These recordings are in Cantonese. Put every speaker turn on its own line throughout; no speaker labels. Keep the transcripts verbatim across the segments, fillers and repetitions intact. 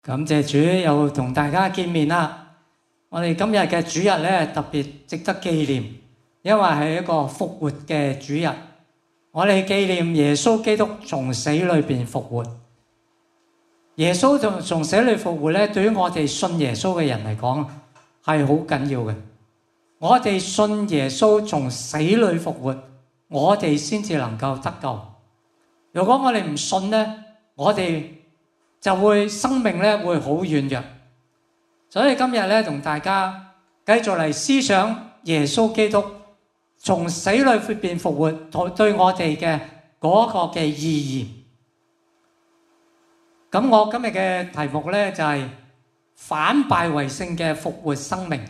感謝主又同大家見面啦！我哋今日嘅主日咧特別值得紀念，因為係一個復活嘅主日。我哋紀念耶穌基督從死裏邊復活。耶穌從從死裏復活咧，對於我哋信耶穌嘅人嚟講係好緊要嘅。我哋信耶穌從死裏復活，我哋先至能夠得救。如果我哋唔信咧，我哋就會生命咧會好軟弱。所以今日咧同大家繼續嚟思想耶穌基督從死裏邊復活對我哋嘅嗰個嘅意義。咁我今日嘅題目咧就係反敗為勝嘅復活生命。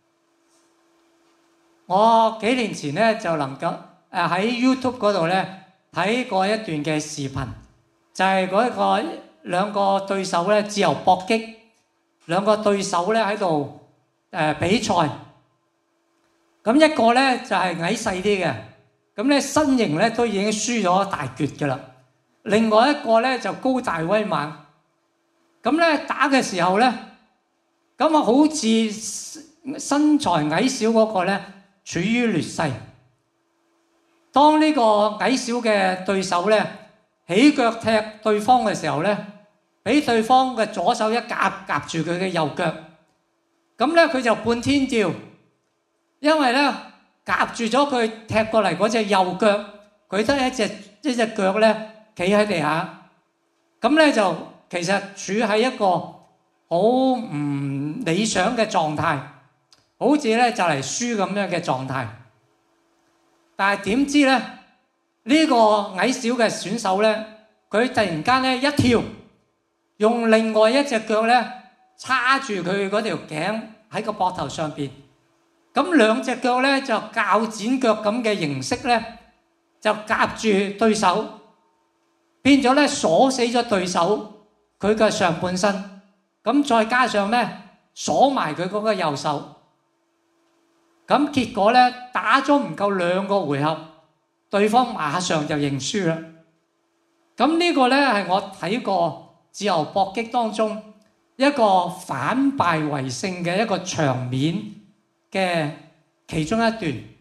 我幾年前咧就能夠誒喺 YouTube 嗰度咧睇過一段嘅視頻，就係嗰一個兩個對手咧自由搏擊，兩個對手咧喺度誒比賽。咁一個咧就係矮細啲嘅，咁咧身形咧都已經輸咗大橛㗎啦。另外一個咧就高大威猛，咁咧打嘅時候咧，咁啊好似身材矮小嗰個咧處於劣勢。當呢個矮小嘅對手咧起腳踢對方嘅時候咧，俾對方嘅左手一夾夾住佢嘅右腳，咁咧佢就半天吊，因為咧夾住咗佢踢過嚟嗰隻右腳，佢得一隻一隻腳咧企喺地下，咁咧就其實處喺一個好唔理想嘅狀態，好似咧就嚟輸咁樣嘅狀態。但係點知咧呢個矮小嘅選手咧，佢突然間咧一跳，用另外一隻腳咧叉住佢嗰條頸喺個膊頭上邊，咁兩隻腳咧就鉸剪腳咁嘅形式咧，就夾住對手，變咗咧鎖死咗對手佢嘅上半身，咁再加上咧鎖埋佢嗰個右手，咁結果咧打咗唔夠兩個回合，對方馬上就認輸啦。咁呢個咧係我睇過自由搏擊當中一個反敗為勝嘅一個場面嘅其中一段。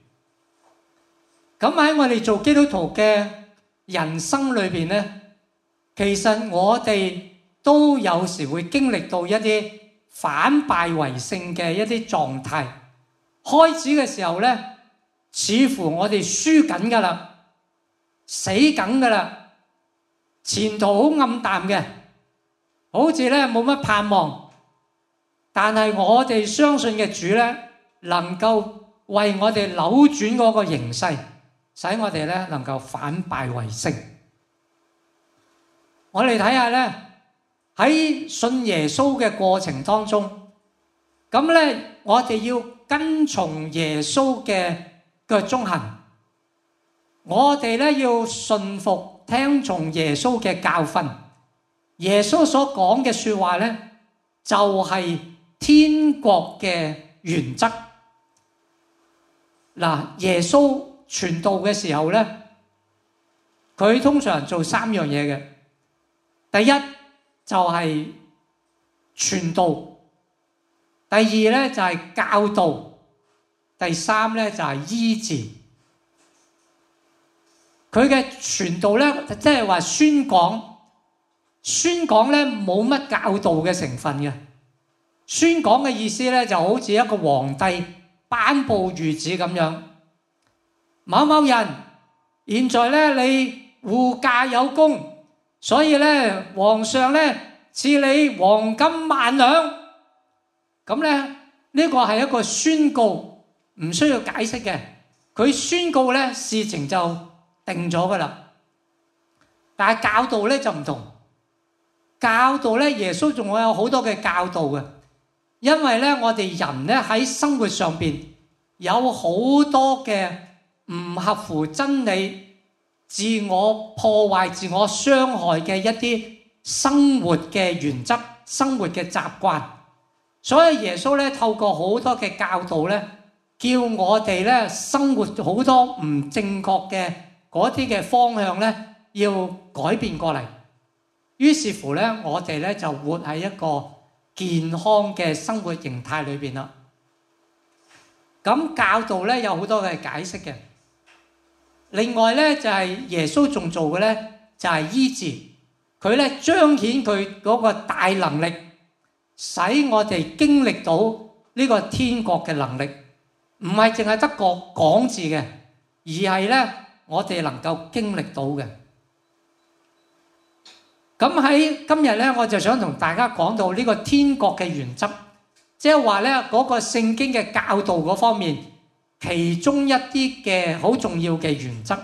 咁喺我哋做基督徒嘅人生裏邊咧，其實我哋都有時會經歷到一啲反敗為勝嘅一啲狀態。開始嘅時候咧，似乎我哋輸緊噶啦，死緊噶啦，前途好暗淡嘅，好似咧冇乜盼望。但係我哋相信嘅主咧，能夠為我哋扭轉嗰個形勢，使我哋咧能夠反敗為勝。我哋睇下咧喺信耶穌嘅過程當中，咁咧我哋要跟從耶穌嘅腳蹤行，我哋咧要順服聽從耶穌嘅教訓。耶穌所講嘅說話咧，就係天國嘅原則。嗱，耶穌傳道嘅時候咧，佢通常做三樣嘢嘅。第一就係傳道。第二咧就係教導，第三咧就係醫治。佢嘅傳道咧，即係話宣講，宣講咧冇乜教導嘅成分嘅。宣講嘅意思咧就好似一個皇帝頒布諭旨咁樣。某某人，現在咧你護駕有功，所以咧皇上咧賜你黃金萬兩。咁咧呢個係一個宣告，唔需要解釋嘅。佢宣告咧事情就定咗噶啦。但係教導咧就唔同，教導咧耶穌仲會有好多嘅教導嘅，因為咧我哋人咧喺生活上邊有好多嘅唔合乎真理、自我破壞、自我傷害嘅一啲生活嘅原則、生活嘅習慣。所以耶穌咧透過好多嘅教導咧，叫我哋咧生活好多唔正確嘅嗰啲嘅方向咧，要改變過嚟。 於是乎咧，我哋咧就活喺一個健康嘅生活形態裏邊啦。咁教導咧有好多嘅解釋嘅。另外咧就係耶穌仲做嘅咧就係醫治，佢咧彰顯佢嗰個大能力，使我哋經歷到呢個天國嘅能力，唔係淨係得個講字嘅，而係咧我哋能夠經歷到嘅。咁喺今日咧，我就想同大家講到呢個天國嘅原則，即係話咧嗰個聖經嘅教導嗰方面，其中一啲嘅好重要嘅原則。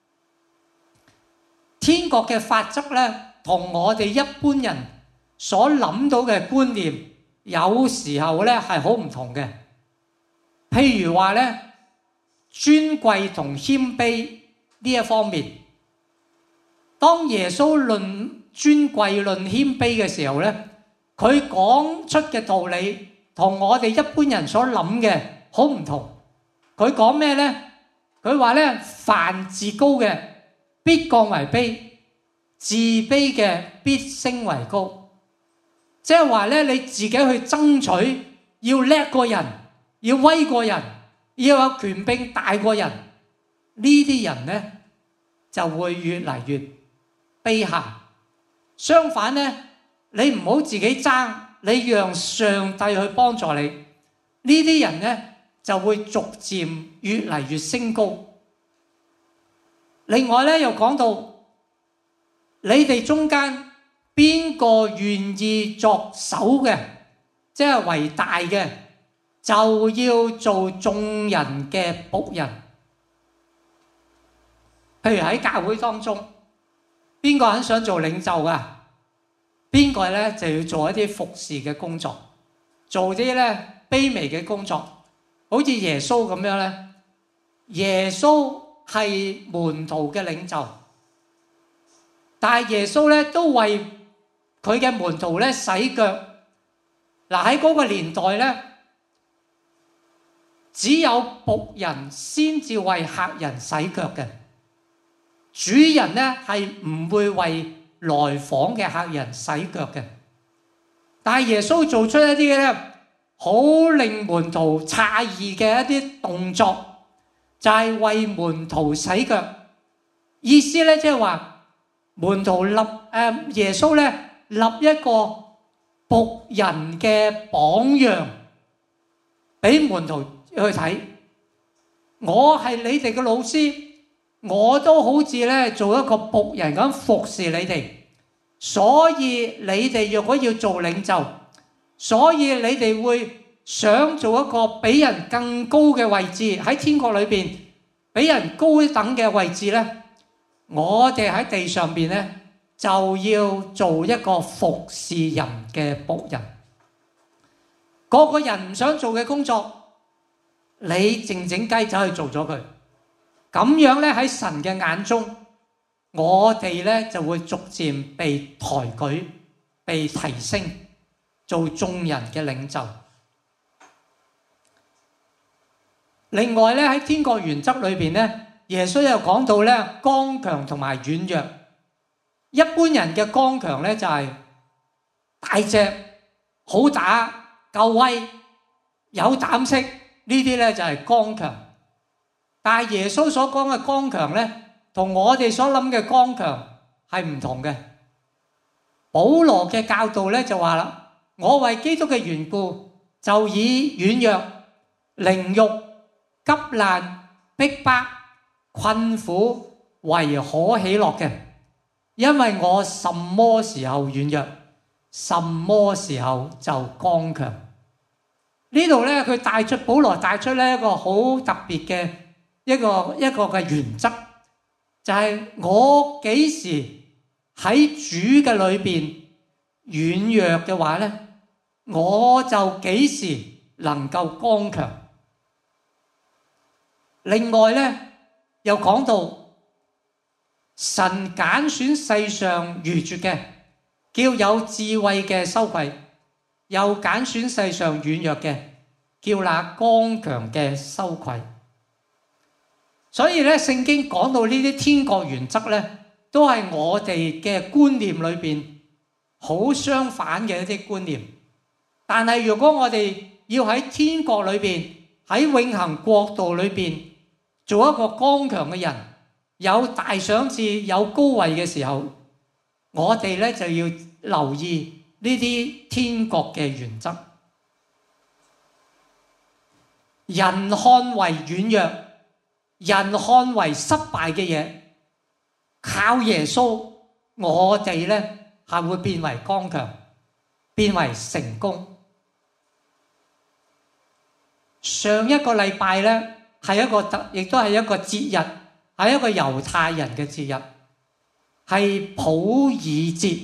天國嘅法則咧，同我哋一般人所諗到嘅觀念，有時候咧係好唔同嘅。譬如話咧，尊貴同謙卑呢一方面，當耶穌論尊貴論謙卑嘅時候咧，佢講出嘅道理同我哋一般人所諗嘅好唔同。佢講咩咧？佢話咧，凡自高嘅必降為卑，自卑嘅必升為高。即係話咧，你自己去爭取，要叻過人，要威過人，要有權柄大過人，呢啲人咧就會越嚟越卑下。相反咧，你唔好自己爭，你讓上帝去幫助你，呢啲人咧就會逐漸越嚟越升高。另外咧又講到，你哋中間邊個願意作首嘅，即係為大嘅，就要做眾人嘅僕人。譬如喺教會當中，邊個人想做領袖噶？邊個咧就要做一啲服侍嘅工作，做啲咧卑微嘅工作，好似耶穌咁樣咧。耶穌係門徒嘅領袖，但係耶穌咧都為佢嘅門徒咧洗腳。嗱，喺嗰個年代咧，只有僕人先至為客人洗腳嘅，主人咧係唔會為來訪嘅客人洗腳嘅。但係耶穌做出一啲咧好令門徒詫異嘅一啲動作，就係為門徒洗腳。意思咧即係話門徒立誒耶穌咧立一個僕人嘅榜樣俾門徒去睇。我係你哋嘅老師，我都好似咧做一個僕人咁服侍你哋，所以你哋若果要做領袖，所以你哋會想做一個比人更高嘅位置，喺天國裏邊比人高一等嘅位置咧，我哋喺地上邊咧就要做一個服侍人嘅僕人。個個人唔想做嘅工作，你靜靜雞走去做咗佢。咁樣咧喺神嘅眼中，我哋咧就會逐漸被抬舉、被提升，做眾人嘅領袖。另外咧喺天國原則裏邊咧，耶穌又講到咧剛強同埋軟弱。一般人嘅剛強咧就係大隻、好打、夠威、有膽識，呢啲咧就係剛強。但係耶穌所講嘅剛強咧，同我哋所諗嘅剛強係唔同嘅。保羅嘅教導咧就話啦，我為基督嘅緣故，就以軟弱、凌辱、急難、逼迫、困苦為可喜樂嘅，因為我什麼時候軟弱，什麼時候就剛強。呢度咧佢帶出保羅帶出咧一個好特別嘅一個一個嘅原則，就係我幾時喺主嘅裏邊軟弱嘅話咧，我就幾時能夠剛強。另外咧又講到神揀選世上愚拙嘅，叫有智慧嘅羞愧；又揀選世上軟弱嘅，叫那剛強嘅羞愧。所以咧，聖經講到呢啲天國原則咧，都係我哋嘅觀念裏邊好相反嘅一啲觀念。但係如果我哋要喺天國裏邊，喺永恆國度裏邊做一個剛強嘅人，有大賞賜、有高位嘅時候，我哋咧就要留意呢啲天國嘅原則。人看為軟弱，人看為失敗嘅嘢，靠耶穌，我哋咧係會變為剛強，變為成功。上一個禮拜咧係一個特，亦都係一個節日，係一個猶太人嘅節日，係普爾節。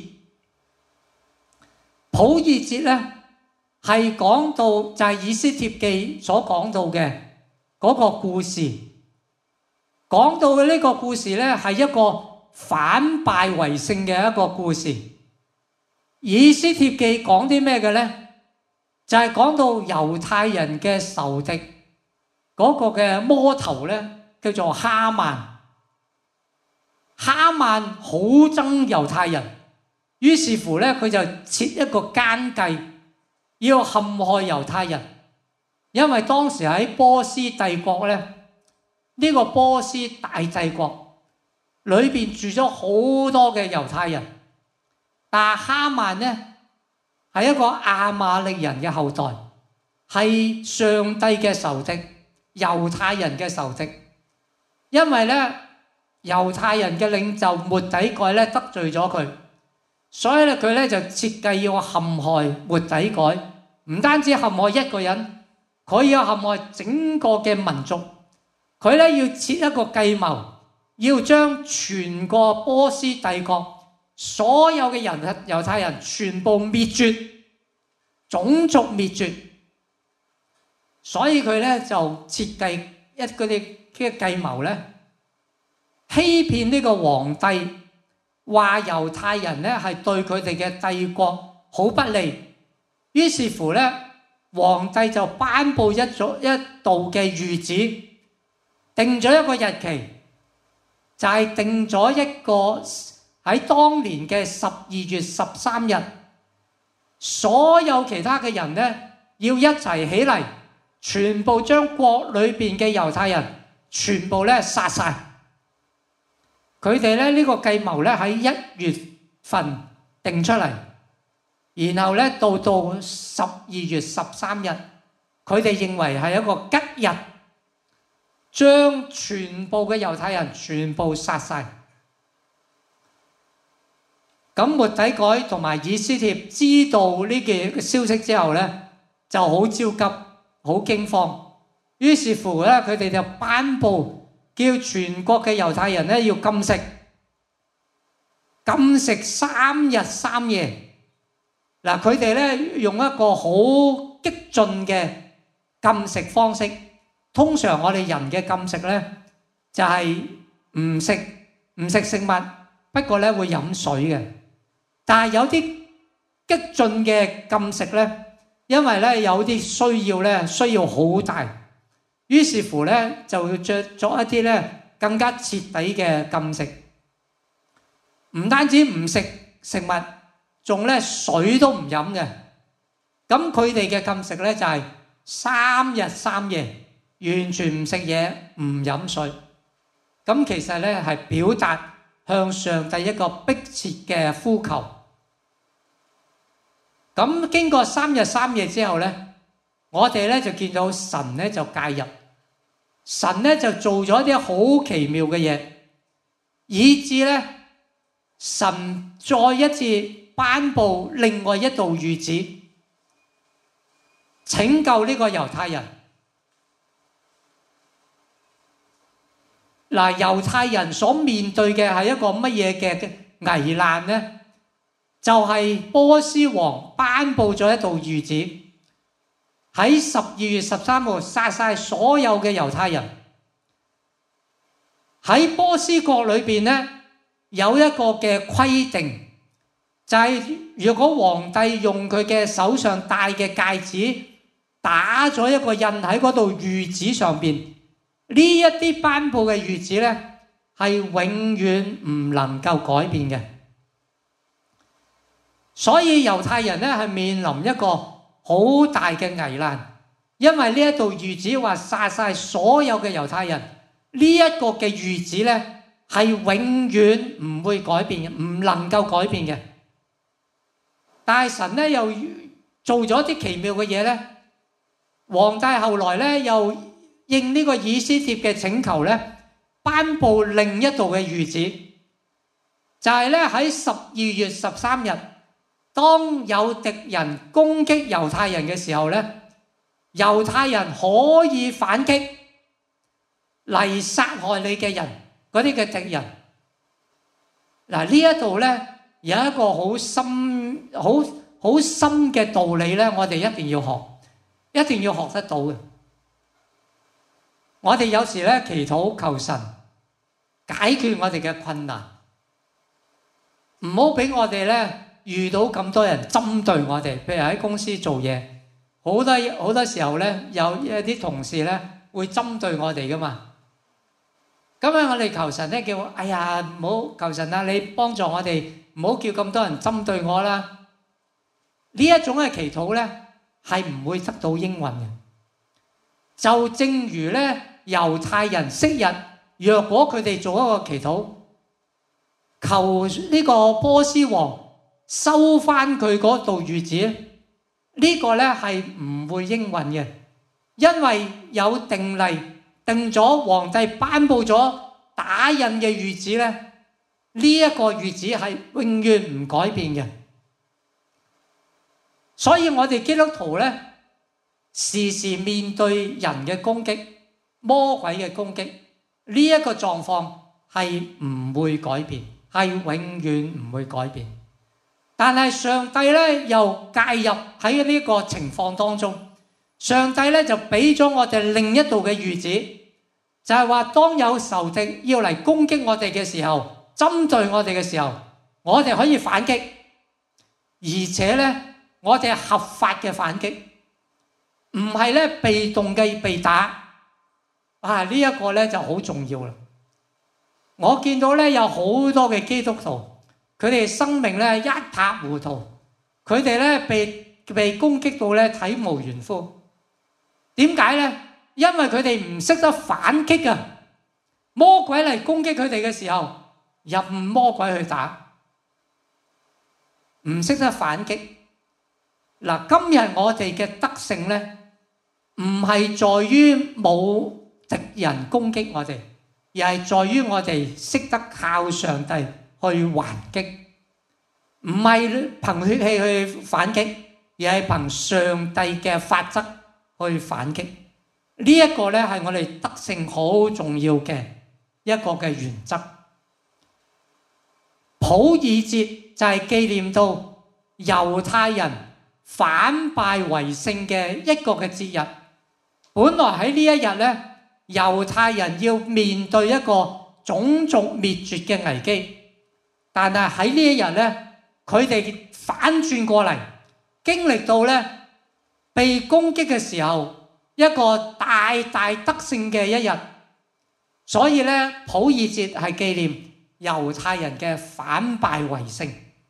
普爾節咧係講到就係以斯帖記所講到嘅嗰個故事，講到嘅呢個故事咧係一個反敗為勝嘅一個故事。以斯帖記講啲咩嘅咧？就係講到猶太人嘅仇敵嗰個嘅魔頭咧，叫做哈曼。哈曼好憎猶太人，於是乎咧佢就設一個奸計，要陷害猶太人。因為當時喺波斯帝國咧，呢個波斯大帝國裏邊住咗好多嘅猶太人，但係哈曼咧係一個亞瑪力人嘅後代，係上帝嘅仇敵，猶太人嘅仇敵。因為咧猶太人嘅領袖末底改咧得罪咗佢，所以咧佢咧就設計要陷害末底改，唔單止陷害一個人，佢要陷害整個嘅民族。佢咧要設一個計謀，要將全個波斯帝國所有嘅人猶太人全部滅絕，種族滅絕。所以佢咧就設計一嗰啲嘅計謀咧，欺騙呢個皇帝，話猶太人咧係對佢哋嘅帝國好不利。於是乎咧，皇帝就頒布一咗一道嘅諭旨，定咗一個日期，就係、是、定咗一個喺當年嘅十二月十三日，所有其他嘅人咧要一齊起嚟，全部將國裏邊嘅猶太人全部咧殺晒。佢哋咧呢個計謀咧喺一月份定出嚟，然後咧到到十二月十三日，佢哋認為係一個吉日，將全部嘅猶太人全部殺晒。咁末底改同埋以斯帖知道呢個消息之後咧，就好焦急，好驚慌。於是乎咧，佢哋就頒布叫全國嘅猶太人咧要禁食，禁食三日三夜。嗱，佢哋咧用一個好激進嘅禁食方式。通常我哋人嘅禁食咧就係唔食唔食食物，不過咧會飲水嘅。但係有啲激進嘅禁食咧，因為咧有啲需要咧需要好大，於是乎咧就要著作一啲咧更加徹底嘅禁食。唔單止唔食食物，仲咧水都唔飲嘅。咁佢哋嘅禁食咧就係三日三夜，完全唔食嘢，唔飲水。咁其實咧係表達向上帝一個迫切嘅呼求。咁經過三日三夜之後咧，我哋咧就見到神咧就介入，神咧就做咗啲好奇妙嘅嘢，以致咧神再一次頒布另外一道諭旨，拯救呢個猶太人。嗱，猶太人所面對嘅係一個乜嘢嘅危難呢？就係波斯王頒布咗一道諭旨，喺十二月十三號殺晒所有嘅猶太人。喺波斯國裏邊咧，有一個嘅規定，就係如果皇帝用佢嘅手上戴嘅戒指打咗一個印喺嗰度諭旨上邊，呢一啲頒布嘅諭旨咧係永遠唔能夠改變嘅。 所以猶太人咧係面臨一個好大嘅危難，因為呢一道諭旨話殺晒所有嘅猶太人，呢一個嘅諭旨咧係永遠唔會改變嘅，唔能夠改變嘅。但係神咧又做咗啲奇妙嘅嘢咧，皇帝後來咧又應呢個以斯帖嘅請求咧，頒布另一道嘅諭旨，就係咧喺十二月十三日，當有敵人攻擊猶太人嘅時候咧，猶太人可以反擊嚟殺害你嘅人，嗰啲嘅敵人。嗱，呢一度咧有一個好深、好好深嘅道理咧，我哋一定要學，一定要學得到嘅。我哋有時咧祈禱求神解決我哋嘅困難，唔好俾我哋咧遇到咁多人針對我哋。譬如喺公司做嘢，好多好多時候咧有一啲同事咧會針對我哋噶嘛。咁樣我哋求神咧叫，哎呀唔好，求神啊，你幫助我哋，唔好叫咁多人針對我啦。呢一種嘅祈禱咧係唔會得到應允嘅。就正如咧猶太人昔日，若果佢哋做一個祈禱，求呢個波斯王收翻佢嗰道諭旨，呢個咧係唔會應允嘅，因為有定例定咗，皇帝頒布咗打印嘅諭旨咧，呢一個諭旨係永遠唔改變嘅。所以我哋基督徒咧時時面對人嘅攻擊、魔鬼嘅攻擊，呢一個狀況係唔會改變，係永遠唔會改變。但係上帝咧又介入喺呢個情況當中，上帝咧就俾咗我哋另一道嘅諭旨，就係話當有仇敵要嚟攻擊我哋嘅時候，針對我哋嘅時候，我哋可以反擊，而且咧我哋係合法嘅反擊，唔係咧被動嘅被打。啊，呢一個咧就好重要啦。我見到咧有好多嘅基督徒，佢哋生命咧一塌糊塗，佢哋咧被被攻擊到咧體無完膚。點解咧？因為佢哋唔識得反擊啊！魔鬼嚟攻擊佢哋嘅時候，任魔鬼去打，唔識得反擊。嗱，今日我哋嘅得勝咧，唔係在於冇敵人攻擊我哋，而係在於我哋識得靠上帝去還擊，唔係憑血氣去反擊，而係憑上帝嘅法則去反擊。呢一個咧係我哋得勝好重要嘅一個嘅原則。普爾節就係紀念到猶太人反敗為勝嘅一個嘅節日。本來喺呢一日咧，猶太人要面對一個種族滅絕嘅危機，但係喺呢一日咧，佢哋反轉過嚟，經歷到咧被攻擊嘅時候一個大大得勝嘅一日。所以咧，普爾節係紀念猶太人嘅反敗為勝。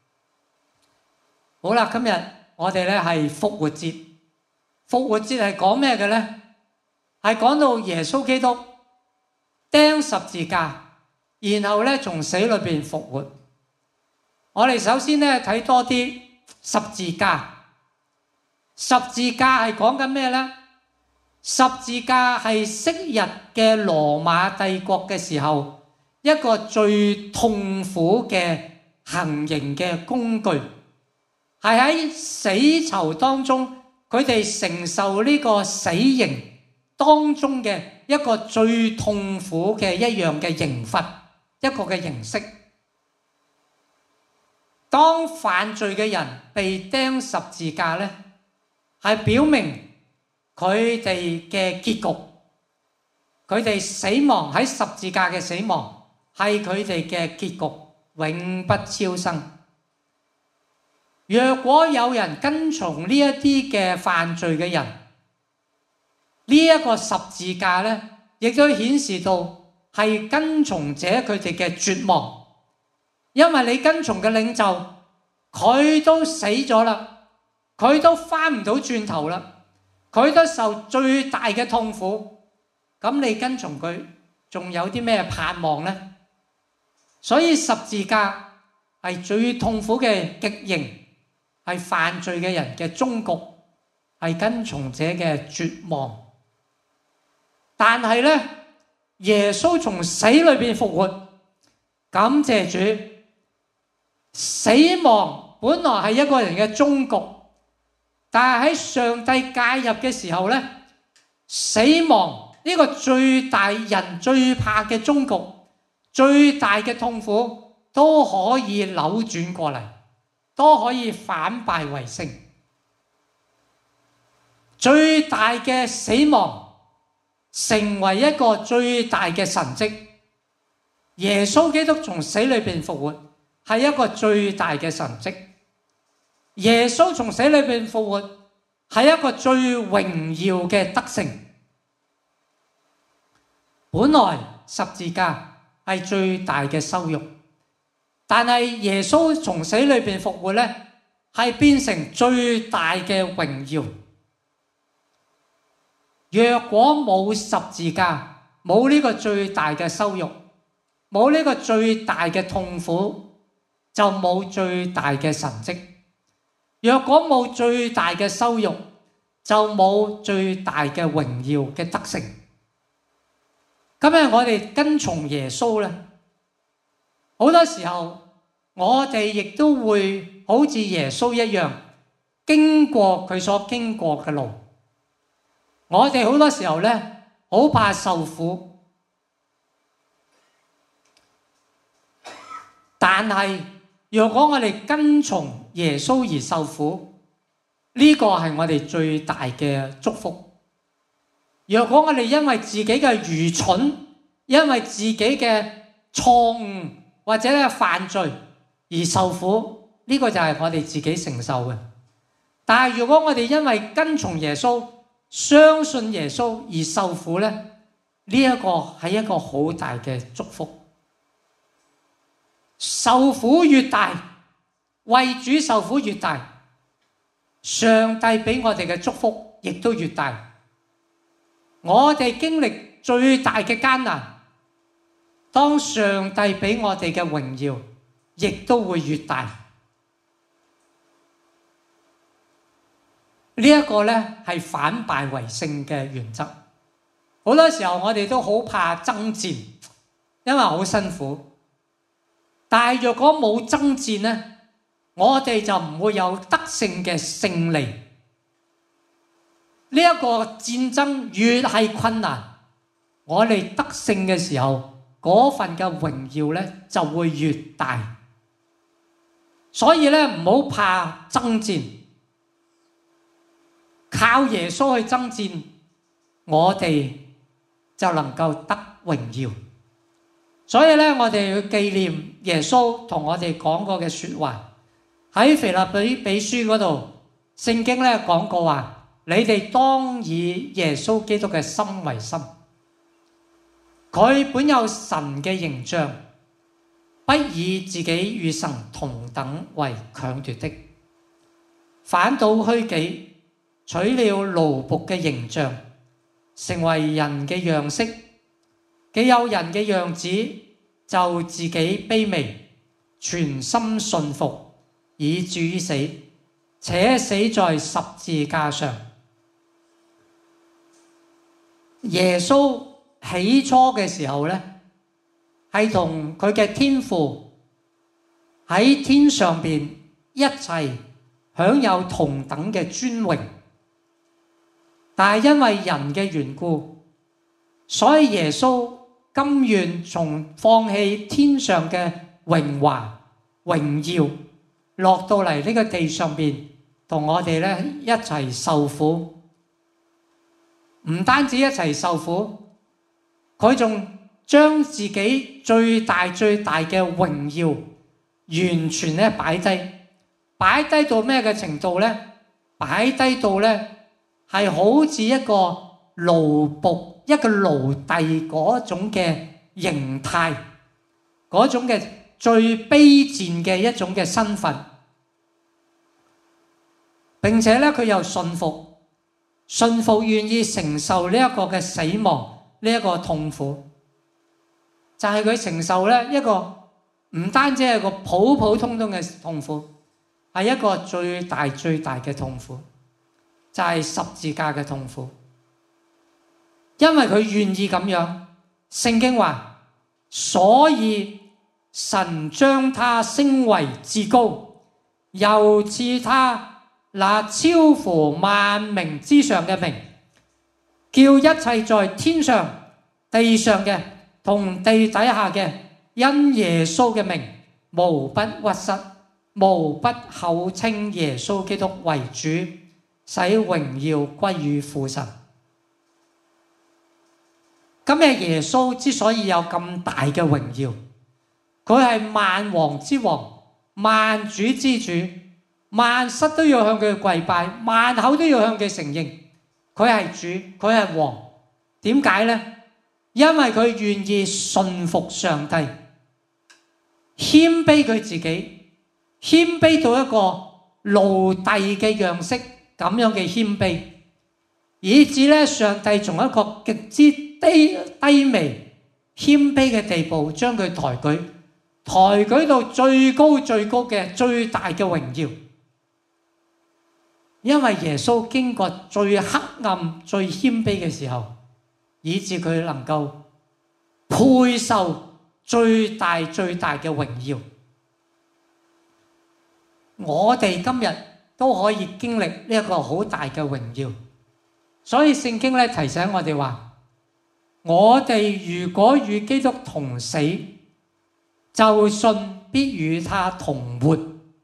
好啦，今日我哋咧係復活節。復活節係講咩嘅咧？係講到耶穌基督釘十字架，然後咧從死裏邊復活。我哋首先咧睇多啲十字架。十字架係講緊咩咧？十字架係昔日嘅羅馬帝國嘅時候一個最痛苦嘅行刑嘅工具，係喺死囚當中佢哋承受呢個死刑當中嘅一個最痛苦嘅一樣嘅刑罰，一個嘅形式。當犯罪嘅人被釘十字架咧，係表明佢哋嘅結局，佢哋死亡喺十字架嘅死亡係佢哋嘅結局，永不超生。若果有人跟從呢一啲嘅犯罪嘅人，呢一個十字架咧，亦都顯示到係跟從者佢哋嘅絕望，因為你跟從嘅領袖， 佢都死咗啦，佢都翻唔到轉頭啦，佢都受最大嘅痛苦，咁你跟從佢仲有啲咩盼望呢？所以十字架係最痛苦嘅極刑，係犯罪嘅人嘅終局，係跟從者嘅絕望。但係呢，耶穌從死裏邊復活，感謝主。死亡本來係一個人嘅終局，但係喺上帝介入嘅時候呢，死亡呢個最大人最怕嘅終局，最大嘅痛苦都可以扭轉過嚟，都可以反敗為勝。最大嘅死亡成為一個最大嘅神蹟。耶穌基督從死裏邊復活係一個最大嘅神蹟。耶穌從死裏邊復活係一個最榮耀嘅得勝。本來十字架係最大嘅羞辱，但係耶穌從死裏邊復活呢，係變成最大嘅榮耀。若果冇十字架，冇呢個最大嘅羞辱，冇呢個最大嘅痛苦，就冇最大嘅神蹟。若果冇最大嘅羞辱，就冇最大嘅榮耀嘅得勝。今日我哋跟從耶穌咧，好多時候我哋亦都會好似耶穌一樣，經過佢所經過嘅路。我哋好多時候咧，好怕受苦，但係若果我哋跟從耶穌而受苦，呢個係我哋最大嘅祝福。若果我哋因為自己嘅愚蠢，因為自己嘅錯誤或者係犯罪而受苦，呢個就係我哋自己承受嘅。但係如果我哋因為跟從耶穌，相信耶穌而受苦咧，呢一個係一個好大嘅祝福。受苦越大，為主受苦越大，上帝俾我哋嘅祝福亦都越大。我哋經歷最大嘅艱難，當上帝俾我哋嘅榮耀亦都會越大。呢一個咧係反敗為勝嘅原則。好多時候我哋都好怕爭戰，因為好辛苦。但係若果冇爭戰咧，我哋就唔會有得勝嘅勝利。呢一個戰爭越係困難，我哋得勝嘅時候，嗰份嘅榮耀咧就會越大。所以咧唔好怕爭戰，靠耶穌去爭戰，我哋就能夠得榮耀。所以咧，我哋要紀念耶穌同我哋講過嘅說話。喺腓立比比書嗰度，聖經咧講過話，你哋當以耶穌基督嘅心為心。佢本有神嘅形象，不以自己與神同等為強奪的，反倒虛己，取了奴僕嘅形象，成為人嘅樣式。既有人嘅樣子，就自己卑微，全心信服，以至於死，且死在十字架上。耶穌起初嘅時候咧，係同佢嘅天父喺天上邊一齊享有同等嘅尊榮，但係因為人嘅緣故，所以耶穌甘願從放棄天上嘅榮華榮耀，落到嚟呢個地上邊，同我哋咧一齊受苦。唔單止一齊受苦，佢仲將自己最大最大嘅榮耀完全咧擺低，擺低到咩嘅程度咧？擺低到咧係好似一個奴僕、一個奴隸嗰種嘅形態，嗰種嘅最卑賤嘅一種嘅身份， 並且咧佢又信服，信服願意承受呢一個嘅死亡，呢一個痛苦，就係佢承受咧一個唔單止係個普普通通嘅痛苦，係一個最大最大嘅痛苦，就係十字架嘅痛苦。因為佢願意咁樣，聖經話，所以神將他升為至高，又賜他那超乎萬名之上嘅名，叫一切在天上、地上嘅同地底下嘅，因耶穌嘅名，無不屈膝，無不口稱耶穌基督為主，使榮耀歸於父神。今日耶穌之所以有咁大嘅榮耀，佢係萬王之王、萬主之主，萬膝都要向佢跪拜，萬口都要向佢承認佢係主，佢係王。點解呢？因為佢願意順服上帝，謙卑佢自己，謙卑到一個奴隸嘅樣式，咁樣嘅謙卑，以致咧上帝從一個極之低低微謙卑嘅地步，將佢抬舉，抬舉到最高最高嘅最大嘅榮耀。因為耶穌經過最黑暗、最謙卑嘅時候，以致佢能夠配受最大最大嘅榮耀。我哋今日都可以經歷呢一個好大嘅榮耀，所以聖經咧提醒我哋話，我哋如果與基督同死，就信必與他同活。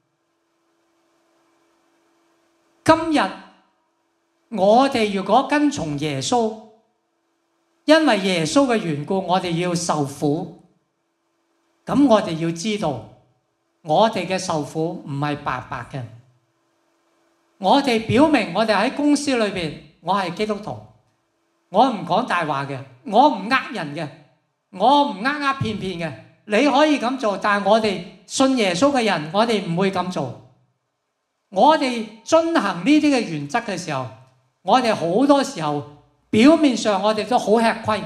今日我哋如果跟從耶穌，因為耶穌嘅緣故，我哋要受苦，咁我哋要知道，我哋嘅受苦唔係白白嘅。我哋表明我哋喺公司裏邊，我係基督徒，我唔講大話嘅，我唔呃人嘅，我唔呃呃騙騙嘅。你可以咁做，但係我哋信耶穌嘅人，我哋唔會咁做。我哋遵行呢啲嘅原則嘅時候，我哋好多時候表面上我哋都好吃虧，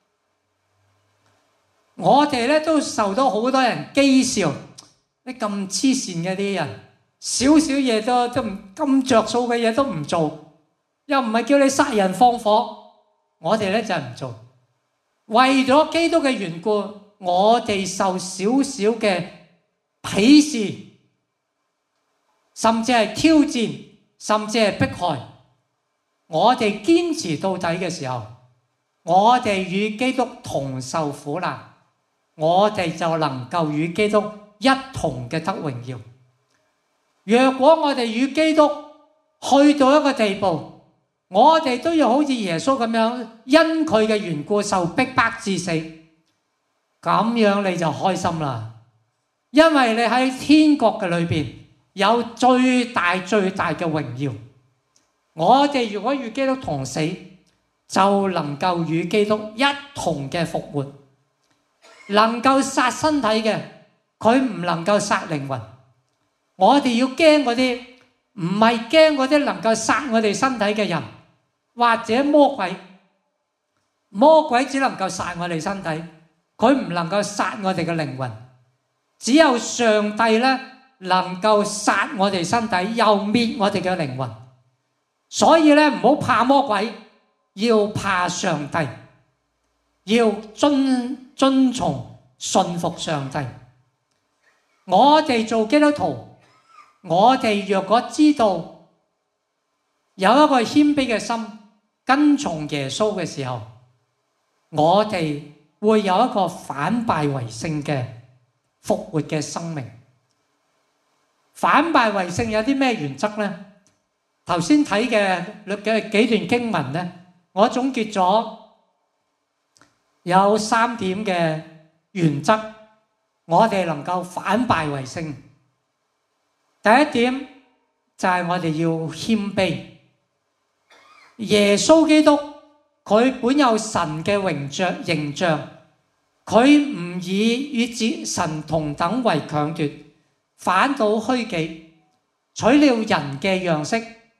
我哋咧都受到好多人譏笑，你咁黐線嘅啲人，少少嘢都都唔咁着數嘅嘢都唔做，又唔係叫你殺人放火，我哋咧就係唔做。為咗基督嘅緣故，我哋受少少嘅鄙視，甚至係挑戰，甚至係迫害。我哋堅持到底嘅時候，我哋與基督同受苦難，我哋就能夠與基督一同嘅得榮耀。若果我哋與基督去到一個地步，我哋都要好似耶穌咁樣，因佢嘅緣故受逼迫致死，咁樣你就開心啦，因為你喺天國嘅裏邊有最大最大嘅榮耀。我哋如果與基督同死，就能夠與基督一同嘅復活。能夠殺身體嘅，佢唔能夠殺靈魂。我哋要驚嗰啲，唔係驚嗰啲能夠殺我哋身體嘅人，或者魔鬼。魔鬼只能夠殺我哋身體，佢唔能夠殺我哋嘅靈魂。只有上帝咧，能夠殺我哋身體，又滅我哋嘅靈魂。所以咧，唔好怕魔鬼，要怕上帝，要遵遵從信服上帝。我哋做基督徒，我哋若果知道有一個謙卑嘅心，跟從耶穌嘅時候，我哋會有一個反敗為勝嘅復活嘅生命。反敗為勝有啲咩原則呢？頭先睇嘅嘅幾段經文呢，我總結咗有三點嘅原則，我哋能夠反敗為勝。第一點就係我哋要謙卑。耶穌基督佢本有神嘅榮像形象，佢唔以與神同等為強奪，反倒虛己，取了人嘅樣式，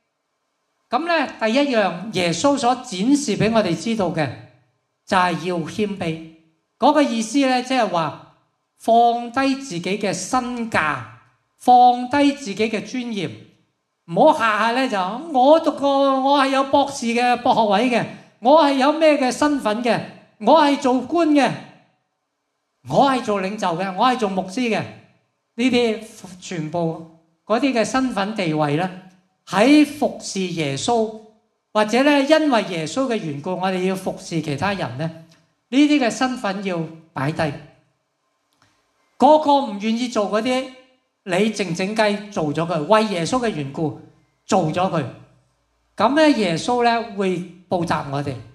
咁咧，第一樣耶穌所展示俾我哋知道嘅就係要謙卑。嗰個意思咧，即係話放低自己嘅身價，放低自己嘅尊嚴，唔好下下咧就我讀過，我係有博士嘅博學位嘅，我係有咩嘅身份嘅，我係做官嘅，我係做領袖嘅，我係做牧師嘅。呢啲全部嗰啲嘅身份地位咧，喺服侍耶穌或者咧因為耶穌嘅緣故，我哋要服侍其他人咧，呢啲嘅身份要擺低。個個唔願意做嗰啲，你靜靜雞做咗佢，為耶穌嘅緣故做咗佢，咁咧耶穌咧會報答我哋。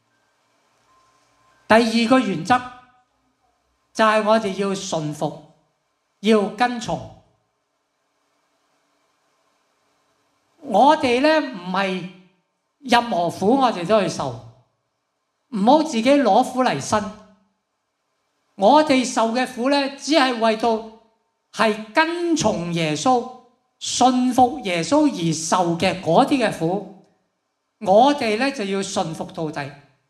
第二個原則就係我哋要順服，要跟從。我哋咧唔係任何苦我哋都去受，唔好自己攞苦嚟辛。我哋受嘅苦咧，只係為到係跟從耶穌、順服耶穌而受嘅嗰啲嘅苦，我哋咧就要順服到底。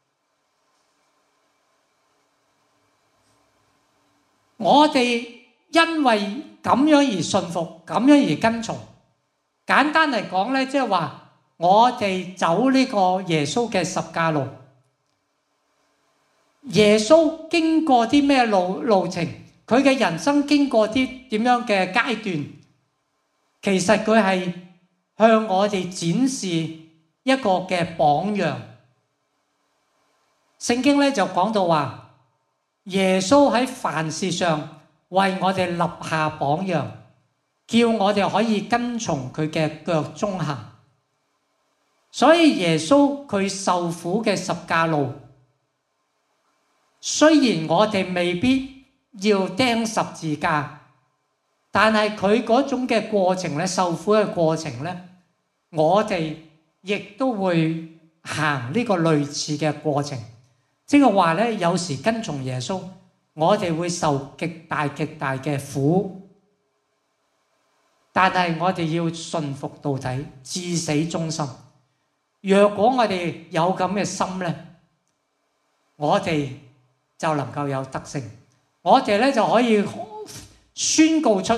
我哋因為咁樣而順服，咁樣而跟從。簡單嚟講咧，即係話我哋走呢個耶穌嘅十架路。耶穌經過啲咩路路程？佢嘅人生經過啲點樣嘅階段？其實佢係向我哋展示一個嘅榜樣。聖經咧就講到話，耶穌喺凡事上為我哋立下榜樣，叫我哋可以跟從佢嘅腳蹤行。所以耶穌佢受苦嘅十架路，雖然我哋未必要釘十字架，但係佢嗰種嘅過程咧，受苦嘅過程咧，我哋亦都會行呢個類似嘅過程。即係話咧，有時跟從耶穌，我哋會受極大極大嘅苦，但係我哋要順服到底，至死忠心。若果我哋有咁嘅心咧，我哋就能夠有得勝。我哋咧就可以宣告出，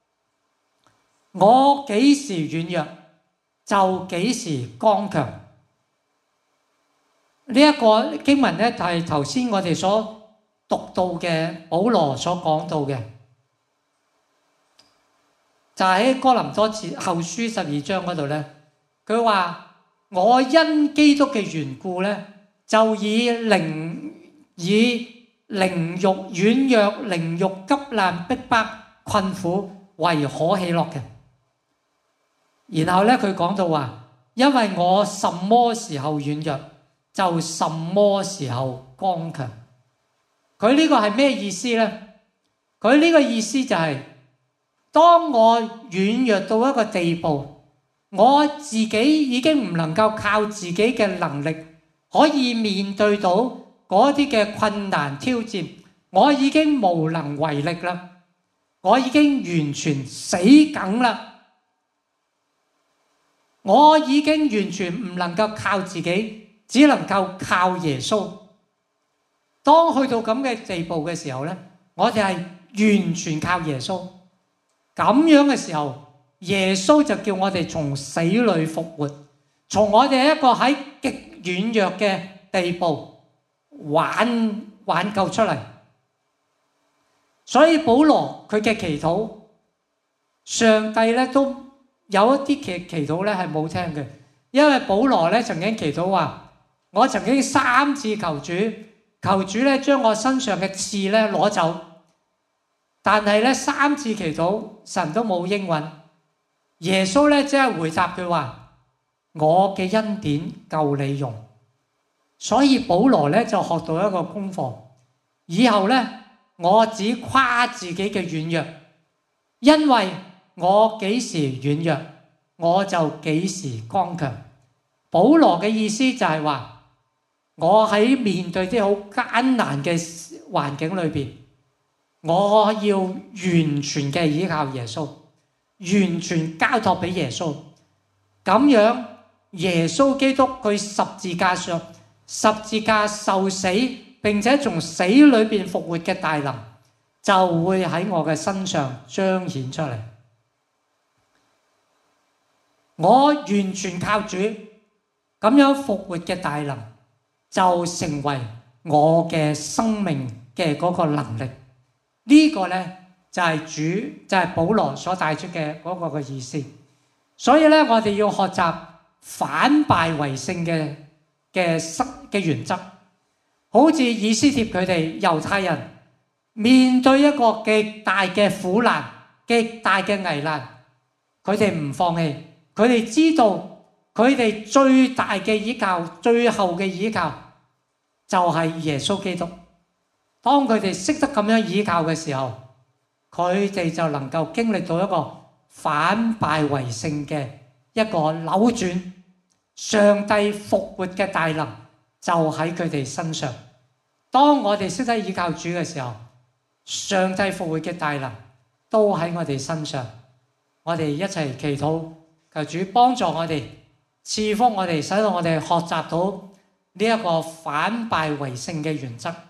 我幾時軟弱就幾時剛強。呢一個經文咧，就係頭先我哋所讀到嘅保羅所講到嘅，就喺哥林多後書十二章嗰度咧，佢話我因基督嘅緣故咧，就以靈以靈肉軟弱、靈肉急難、逼迫、困苦為可喜樂嘅。然後咧佢講到話，因為我什麼時候軟弱，就什麼時候剛強。佢呢個係咩意思咧？佢呢個意思就係、是，當我軟弱到一個地步，我自己已經唔能夠靠自己嘅能力可以面對到嗰啲嘅困難挑戰，我已經無能為力啦，我已經完全死梗啦，我已經完全唔能夠靠自己，只能夠靠耶穌。當去到咁嘅地步嘅時候咧，我哋係完全靠耶穌。咁樣嘅時候，耶穌就叫我哋從死裏復活，從我哋一個喺極軟弱嘅地步挽挽救出嚟。所以保羅佢嘅祈禱，上帝咧都有一啲祈祈禱咧係冇聽嘅，因為保羅咧曾經祈禱話，我曾經三次求主，求主咧將我身上嘅刺咧攞走，但係咧三次祈禱神都冇應允。耶穌咧即係回答佢話，我嘅恩典夠你用。所以保羅咧就學到一個功課，以後咧我只誇自己嘅軟弱，因為我幾時軟弱，我就幾時剛強。保羅嘅意思就係話，我喺面對啲好艱難嘅環境裏邊，我要完全嘅依靠耶穌，完全交託俾耶穌，咁樣耶穌基督佢十字架上十字架受死，並且從死裏邊復活嘅大能，就會喺我嘅身上彰顯出嚟。我完全靠主咁樣復活嘅大能，就成為我嘅生命嘅嗰個能力。呢個呢，就係主就係保羅所帶出嘅嗰個嘅意思。所以咧，我哋要學習反敗為勝嘅嘅嘅原則。好似以斯帖佢哋猶太人面對一個極大嘅苦難、極大嘅危難，佢哋唔放棄，佢哋知道佢哋最大嘅依靠、最後嘅依靠就係耶穌基督。當佢哋識得咁樣依靠嘅時候，佢哋就能夠經歷到一個反敗為勝嘅一個扭轉，上帝復活嘅大能就喺佢哋身上。當我哋識得依靠主嘅時候，上帝復活嘅大能都喺我哋身上。我哋一齊祈禱，求主幫助我哋，賜福我哋，使到我哋學習到呢一個反敗為勝嘅原則。